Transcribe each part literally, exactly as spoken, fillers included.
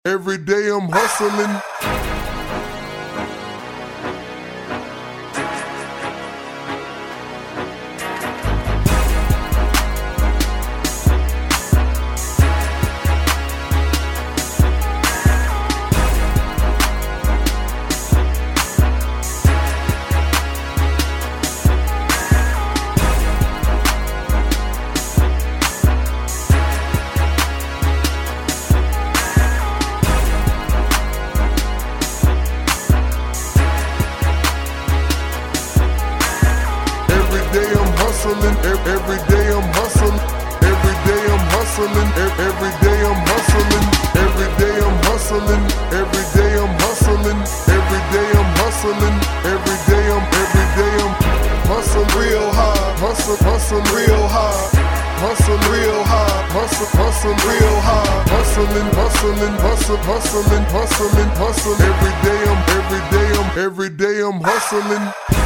Every day I'm hustling. Every day I'm hustling. Every day I'm hustling. Every day I'm hustling. Every day I'm hustling. Every day I'm hustling. Every day I'm hustling. Every day I'm every day I'm hustling real hard. Hustle, hustling real hard. Hustling real hard. Hustle, hustling real hard. Hustling, hustling, hustle, hustling, hustling, hustling. Every day I'm every day I'm every day I'm hustling.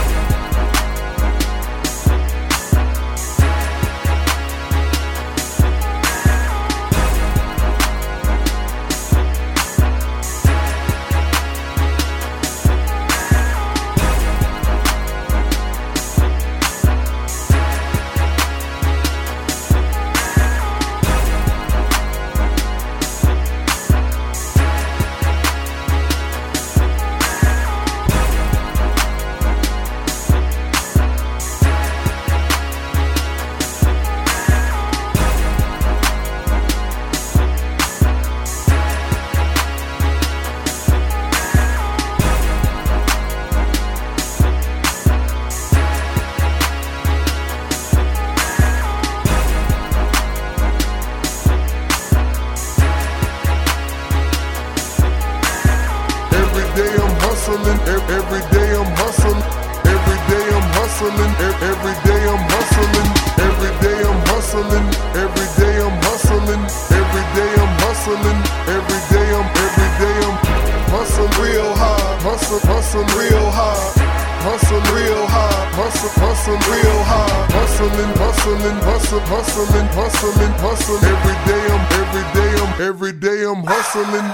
Every day I'm hustling. Every day I'm hustling. Every day I'm hustling. Every day I'm hustling. Every day I'm hustling. Every day I'm hustling. Every day I'm every day I'm hustling real hard. Hustle, hustling real hard. Hustling real hard. Hustle, hustling real hard. Hustling, hustling, hustle, hustling, hustling, hustling. Every day I'm every day I'm every day I'm hustling.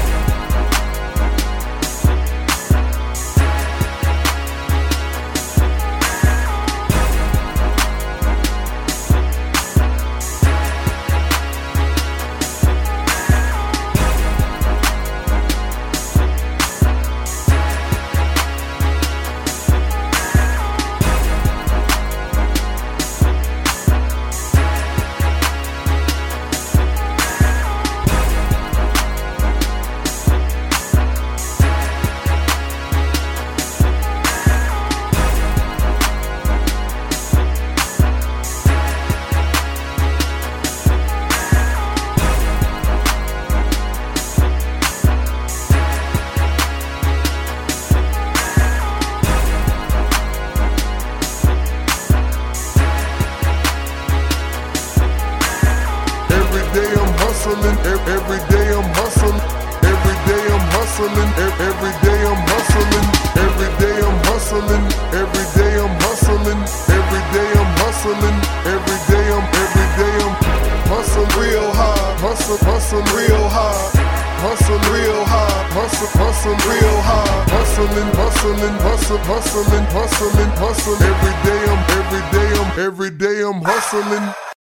Every day I'm hustling. Every day I'm hustling. Every day I'm hustling. Every day I'm hustling. Every day I'm hustling. Every day I'm hustling. Every day I'm every day I'm hustling real hard. Hustle, hustling real hard. Hustling real hard. Hustle, hustling real hard. Hustling, hustling, hustle, hustling, hustling, hustling. Every day I'm every day I'm every day I'm hustling.